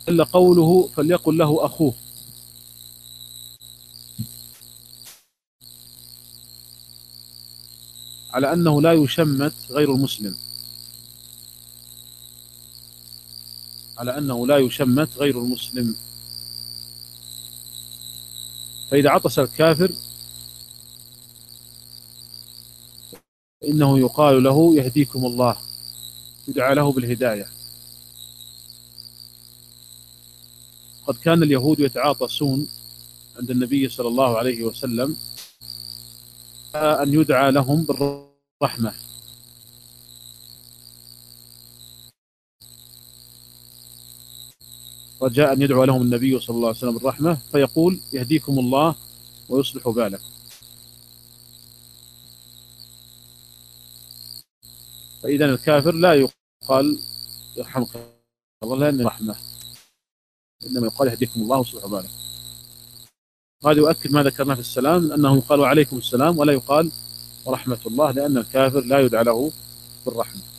إلا قوله فليقل له أخوه. على أنه لا يشمت غير المسلم، على أنه لا يشمت غير المسلم. فإذا عطس الكافر إنه يقال له يهديكم الله، يدعى له بالهداية. قد كان اليهود يتعاطسون عند النبي صلى الله عليه وسلم أن يدعى لهم بالرحمة، رجاء أن يدعو لهم النبي صلى الله عليه وسلم بالرحمة، فيقول يهديكم الله ويصلح بالكم. فإذا الكافر لا يقال يرحمك الله لأن رحمة، إنما يقال يهديكم الله ويصلح بالكم. هذا يؤكد ما ذكرنا في السلام، أنه يقال وعليكم السلام ولا يقال ورحمة الله، لأن الكافر لا يدعى له بالرحمة.